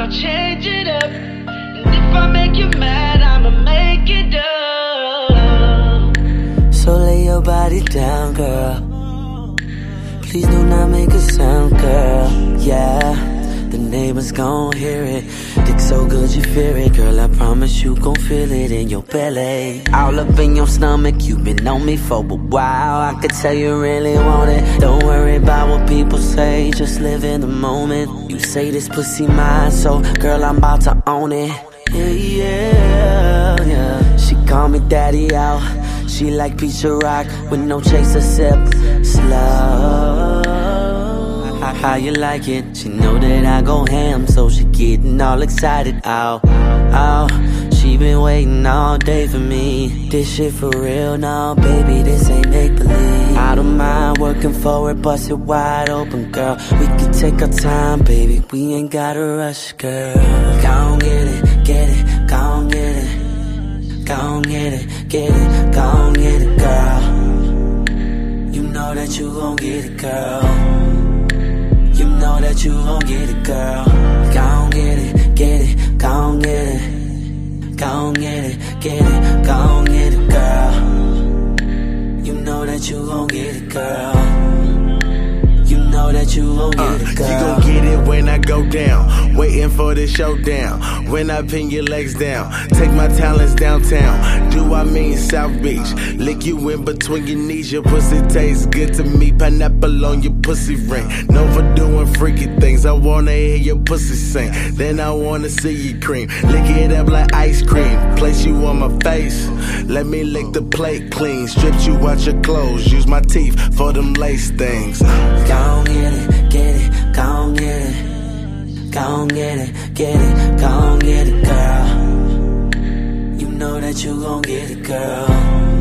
I'll change it up. And if I make you mad, I'ma make it up. So lay your body down, girl. Please do not make a sound, girl. Yeah, the neighbors gon' hear it. Dick so good you fear it, girl. I promise you gon' feel it in your belly. All up in your stomach, you been on me for a while. I could tell you really want it. Don't worry about what people say, just live in the moment. You say this pussy mine, so girl, I'm about to own it. Yeah. She call me daddy out. She like pizza rock with no chaser, sip slow. How you like it? She know that I go ham, so she getting all excited. Ow, she been waiting all day for me. This shit for real now, baby, this ain't make-believe. I don't mind working for it, bust it wide open, girl. We can take our time, baby, we ain't gotta rush, girl. Gon' get it, gon' get it. Gon' get it, gon' get it, girl. You know that you gon' get it, girl. You know that you gon' get it, girl. Gon' get it, gon' get it. Gon' get it, gon' get it, girl. You know that you gon' get it, girl. You know that you gon' get it, girl. You gon' get it when I go down. Waiting for the showdown. When I pin your legs down. Take my talents downtown. Do I mean South Beach? Lick you in between your knees. Your pussy tastes good to me. Pineapple on your pussy ring. Known for doing freaky things. I wanna hear your pussy sing. Then I wanna see you cream. Lick it up like ice cream. Place you on my face. Let me lick the plate clean. Stripped you out your clothes. Use my teeth for them lace things. Gon' get it, gon' get it. Gon' get it, gon' get it, girl. You know that you gon' get it, girl.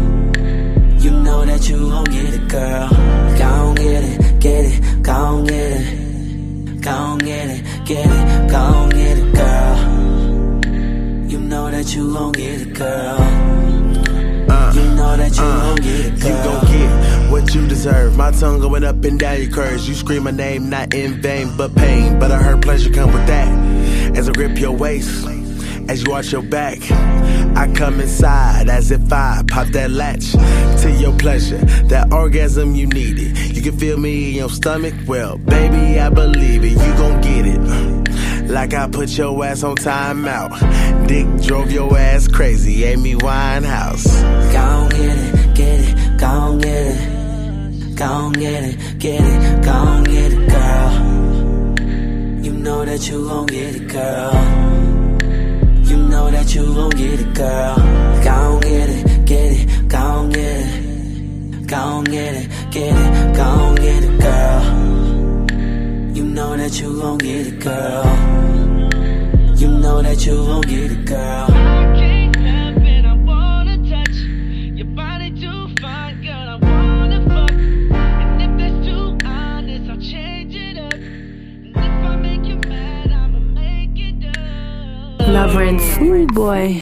You know that you gon' get it, girl. Gon' get it, gon' get it. Gon' get it, gon' get it, girl. You know that you gon' get it, girl. You know that you gon' get it, girl. You gon' get what you deserve. My tongue going up and down your curves. You scream my name, not in vain, but pain. But I heard pleasure come with that. As I grip your waist, as you arch your back, I come inside as if I pop that latch to your pleasure. That orgasm you needed. You can feel me in your stomach. Well, baby, I believe it. You gon' get it. Like I put your ass on timeout. Dick drove your ass crazy. Amy Winehouse. Gon' get it, gon' get it. Gon' get it, gon' get it, girl. You know that you gon' get it, girl. You know that you gon' get it, girl. Gon' get it, gon' get it. Gon' get it, gon' get it, girl. You know that you gon' get it, girl. You know that you gon' get it, girl. I can't help it, I wanna touch your body too fine, girl, I wanna fuck. And if it's too honest, I'll change it up. And if I make you mad, I'ma make it up. Lover and Fool Boy.